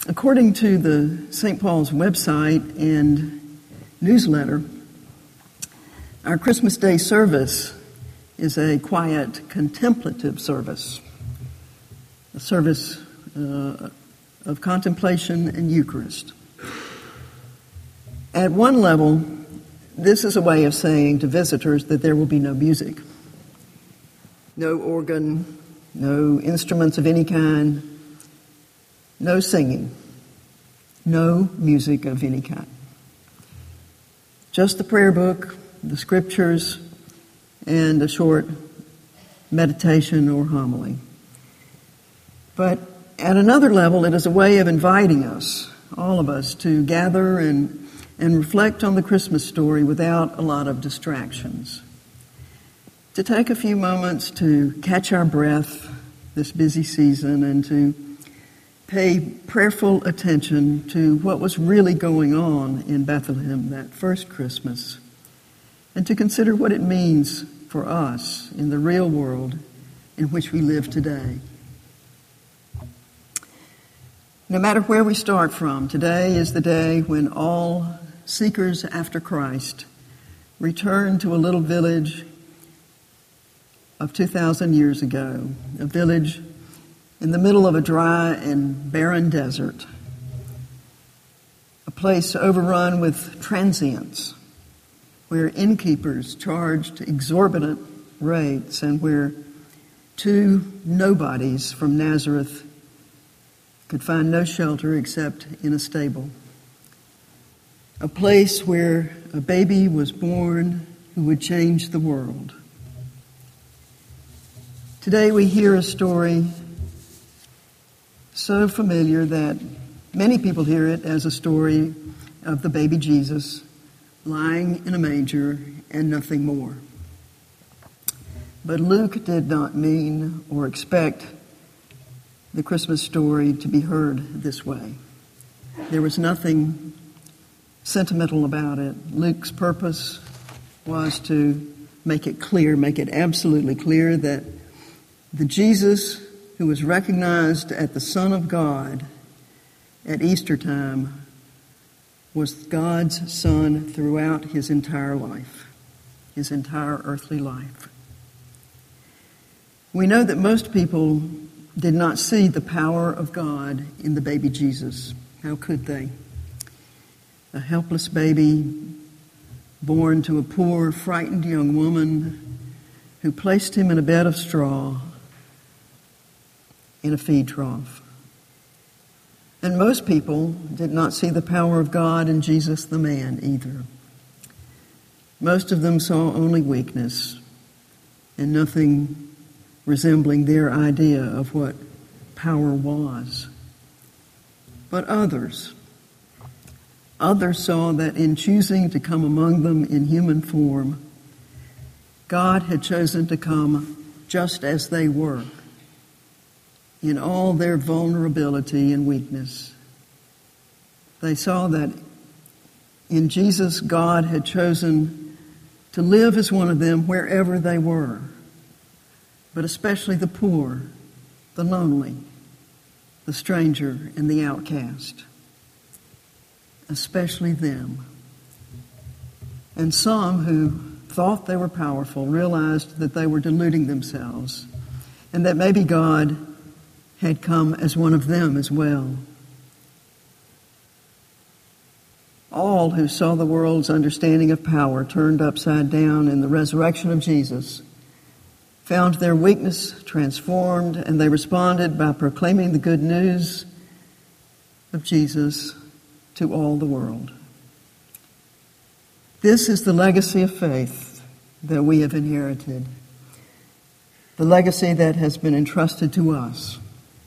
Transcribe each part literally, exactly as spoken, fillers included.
According to the Saint Paul's website and newsletter, our Christmas Day service is a quiet, contemplative service, a service uh, of contemplation and Eucharist. At one level, this is a way of saying to visitors that there will be no music, no organ, no instruments of any kind, no singing, no music of any kind. Just the prayer book, the scriptures, and a short meditation or homily. But at another level, it is a way of inviting us, all of us, to gather and, and reflect on the Christmas story without a lot of distractions. To take a few moments to catch our breath this busy season and to pay prayerful attention to what was really going on in Bethlehem that first Christmas, and to consider what it means for us in the real world in which we live today. No matter where we start from, today is the day when all seekers after Christ return to a little village of two thousand years ago, a village in the middle of a dry and barren desert, a place overrun with transients, where innkeepers charged exorbitant rates and where two nobodies from Nazareth could find no shelter except in a stable. A place where a baby was born who would change the world. Today we hear a story so familiar that many people hear it as a story of the baby Jesus lying in a manger and nothing more. But Luke did not mean or expect the Christmas story to be heard this way. There was nothing sentimental about it. Luke's purpose was to make it clear, make it absolutely clear that the Jesus who was recognized as the Son of God at Easter time was God's Son throughout his entire life, his entire earthly life. We know that most people did not see the power of God in the baby Jesus. How could they? A helpless baby born to a poor, frightened young woman who placed him in a bed of straw in a feed trough. And most people did not see the power of God in Jesus the man either. Most of them saw only weakness and nothing resembling their idea of what power was. But others, others saw that in choosing to come among them in human form, God had chosen to come just as they were, in all their vulnerability and weakness. They saw that in Jesus, God had chosen to live as one of them wherever they were, but especially the poor, the lonely, the stranger, and the outcast. Especially them. And some who thought they were powerful realized that they were deluding themselves, and that maybe God had come as one of them as well. All who saw the world's understanding of power turned upside down in the resurrection of Jesus found their weakness transformed, and they responded by proclaiming the good news of Jesus to all the world. This is the legacy of faith that we have inherited, the legacy that has been entrusted to us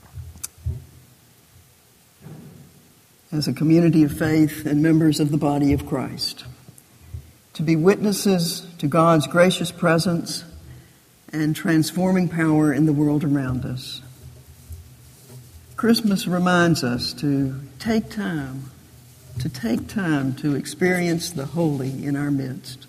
as a community of faith and members of the body of Christ, to be witnesses to God's gracious presence and transforming power in the world around us. Christmas reminds us to take time, to take time to experience the holy in our midst,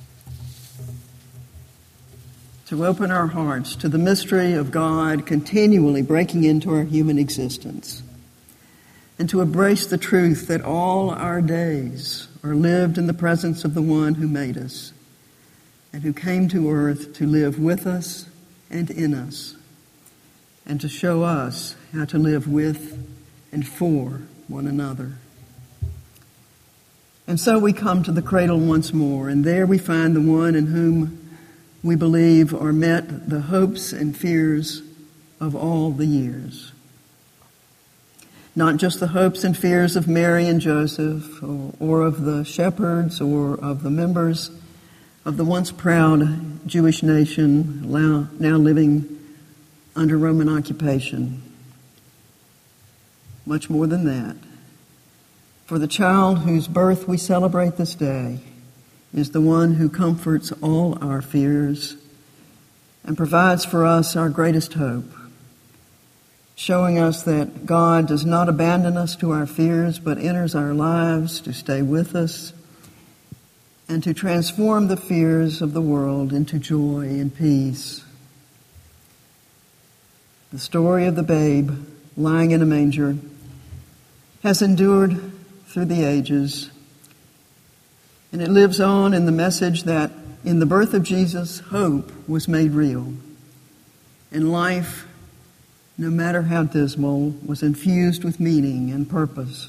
to open our hearts to the mystery of God continually breaking into our human existence, and to embrace the truth that all our days are lived in the presence of the one who made us and who came to earth to live with us and in us, and to show us how to live with and for one another. And so we come to the cradle once more, and there we find the one in whom we believe are met the hopes and fears of all the years. Not just the hopes and fears of Mary and Joseph, or, or of the shepherds, or of the members of the once proud Jewish nation now, now living under Roman occupation. Much more than that. For the child whose birth we celebrate this day is the one who comforts all our fears and provides for us our greatest hope, showing us that God does not abandon us to our fears, but enters our lives to stay with us and to transform the fears of the world into joy and peace. The story of the babe lying in a manger has endured through the ages, and it lives on in the message that in the birth of Jesus, hope was made real, and life, no matter how dismal, was infused with meaning and purpose.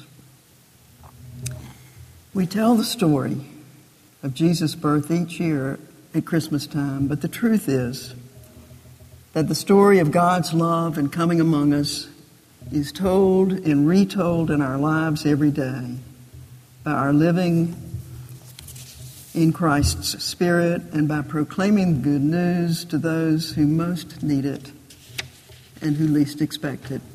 We tell the story of Jesus' birth each year at Christmas time, but the truth is that the story of God's love and coming among us is told and retold in our lives every day by our living in Christ's Spirit and by proclaiming good news to those who most need it and who least expect it.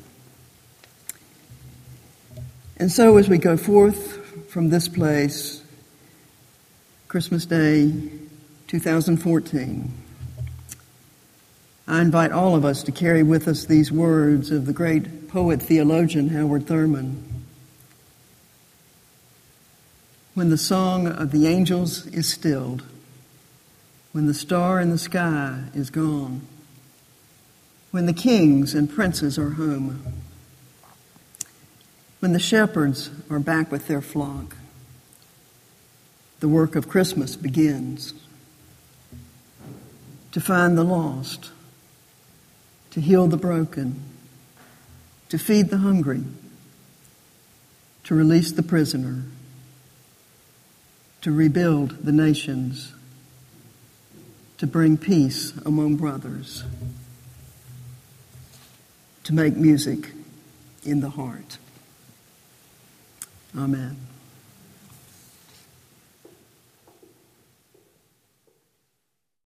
And so as we go forth from this place, Christmas Day two thousand fourteen, I invite all of us to carry with us these words of the great poet theologian Howard Thurman. When the song of the angels is stilled, when the star in the sky is gone, when the kings and princes are home, when the shepherds are back with their flock, the work of Christmas begins. To find the lost, to heal the broken, to feed the hungry, to release the prisoner, to rebuild the nations, to bring peace among brothers, to make music in the heart. Amen.